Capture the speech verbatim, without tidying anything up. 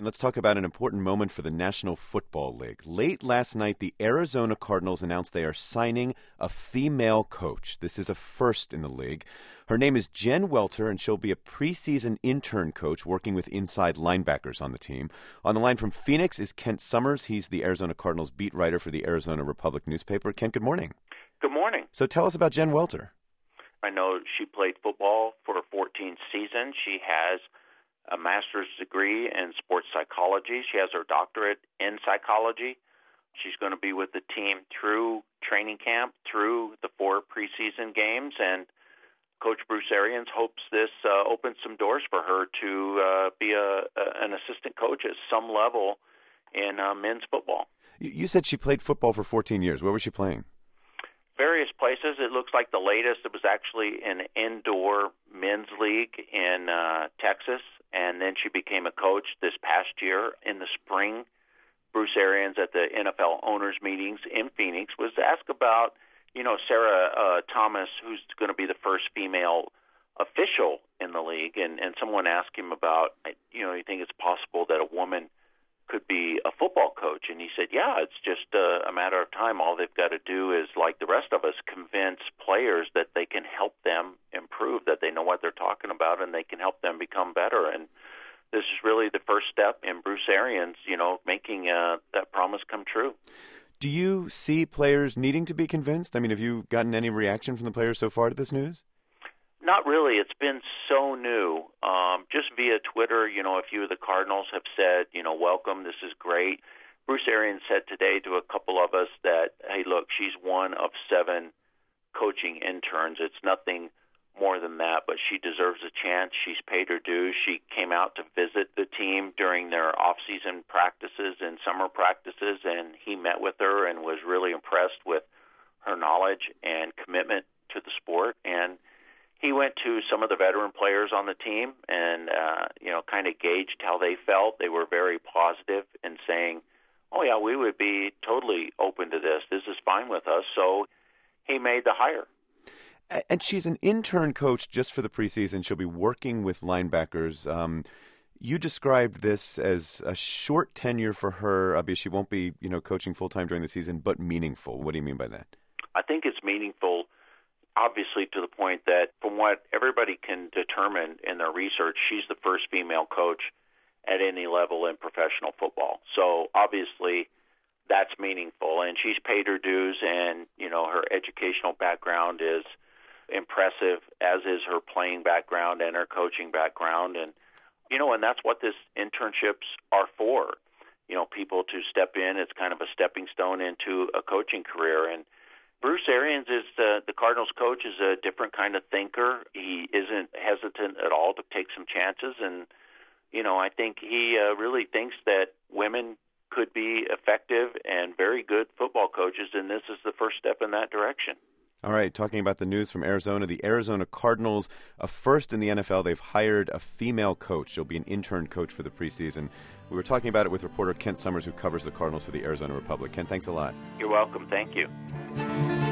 Let's talk about an important moment for the National Football League. Late last night, the Arizona Cardinals announced they are signing a female coach. This is a first in the league. Her name is Jen Welter, and she'll be a preseason intern coach working with inside linebackers on the team. On the line from Phoenix is Kent Summers. He's the Arizona Cardinals beat writer for the Arizona Republic newspaper. Kent, good morning. Good morning. So tell us about Jen Welter. I know she played football for fourteen seasons. She has a master's degree in sports psychology. She has her doctorate in psychology. She's going to be with the team through training camp, through the four preseason games, and Coach Bruce Arians hopes this uh, opens some doors for her to uh, be a, a, an assistant coach at some level in uh, men's football. You said she played football for fourteen years. Where was she playing? Various places. It looks like the latest, it was actually an indoor men's league in uh, Texas, and then she became a coach this past year in the spring. Bruce Arians at the N F L owners meetings in Phoenix was asked about, you know, Sarah uh, Thomas, who's going to be the first female official in the league, and, and someone asked him about, you know, you think it's possible that a woman could be a football coach? And he said, yeah, it's just a, a matter of time. All they've got to do is, like the rest of us, convince players that they can help them improve, that they know what they're talking about, and they can help them become better. And this is really the first step in Bruce Arians, you know, making uh, that promise come true. Do you see players needing to be convinced? I mean, have you gotten any reaction from the players so far to this news? Not really. It's been so new. Um, just via Twitter, you know, a few of the Cardinals have said, you know, welcome, this is great. Bruce Arians said today to a couple of us that, hey, look, she's one of seven coaching interns. It's nothing more than that, but she deserves a chance. She's paid her dues. She came out to visit the team during their off-season practices and summer practices, and he met with her and was really impressed with her knowledge and commitment to the sport. And he went to some of the veteran players on the team and, uh, you know, kind of gauged how they felt. They were very positive in saying, oh, yeah, we would be totally open to this. This is fine with us. So he made the hire. And she's an intern coach just for the preseason. She'll be working with linebackers. Um, you described this as a short tenure for her. Obviously, she won't be, you know, coaching full-time during the season, but meaningful. What do you mean by that? I think it's meaningful, obviously, to the point that from what everybody can determine in their research, she's the first female coach at any level in professional football. So obviously that's meaningful, and she's paid her dues, and, you know, her educational background is impressive, as is her playing background and her coaching background. And, you know, and that's what this internships are for, you know, people to step in. It's kind of a stepping stone into a coaching career. And Bruce Arians is uh, the Cardinals coach, is a different kind of thinker. He isn't hesitant at all to take some chances. And, you know, I think he uh, really thinks that women could be effective and very good football coaches, and this is the first step in that direction. All right, talking about the news from Arizona, the Arizona Cardinals, a first in the N F L, they've hired a female coach. She'll be an intern coach for the preseason. We were talking about it with reporter Kent Summers, who covers the Cardinals for the Arizona Republic. Kent, thanks a lot. You're welcome. Thank you.